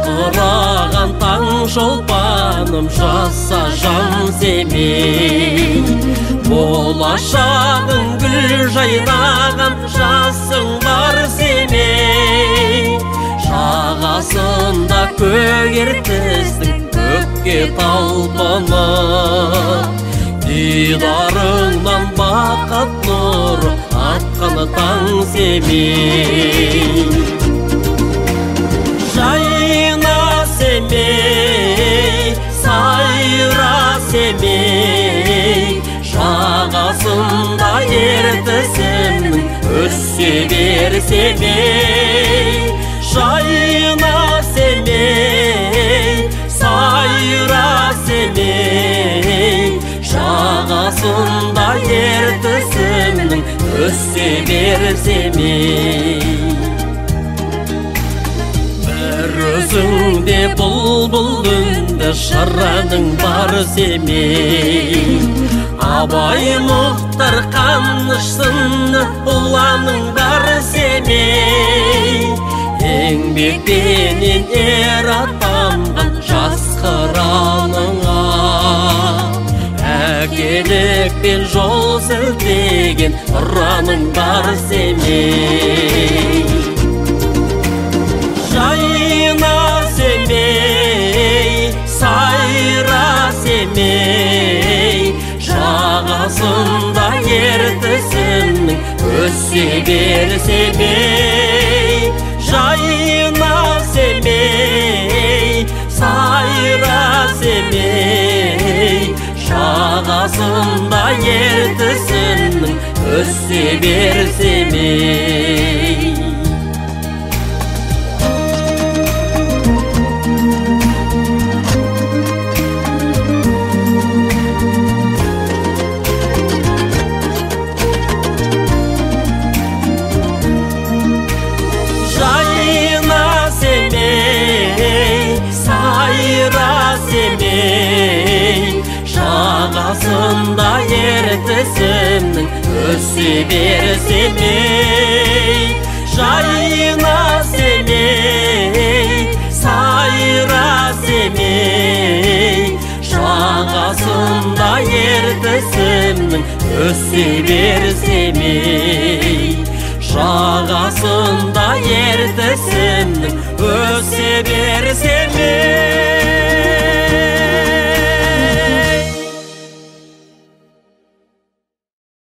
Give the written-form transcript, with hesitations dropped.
жарқыраған таң шолпаным жаса жан семей. Болашағың гүл жайнаған жасың бар семей. Жағасында көгертістің көкке талпынып, дидарыңнан бақыт нұры атқаны таң семей. Жайна семей, сайра семей, жағасында ертісің өссе бер семей. Жайна семей, сайра семей, жағасында ертісің өссе бер семей. Бір өзіңде бұлбұл үнді шыраның бар семей. Абай Мұхтар Қаныш-сынды ұланың бар семей. Еңбекпенен ер атанған жас қыраныңа, әкелікпен жол сілтеген ұраның бар семей. Жайна семей, сайра семей, жағасында ертісің өссе бер семей. Жайна семей, сайра семей, жағасында ертісің өссе бер семей. Жағасында ертісің өссе бер семей. Жайна семей, сайра семей, жағасында ертісің өссе бер семей. Жағасында ертісің өссе бер семей.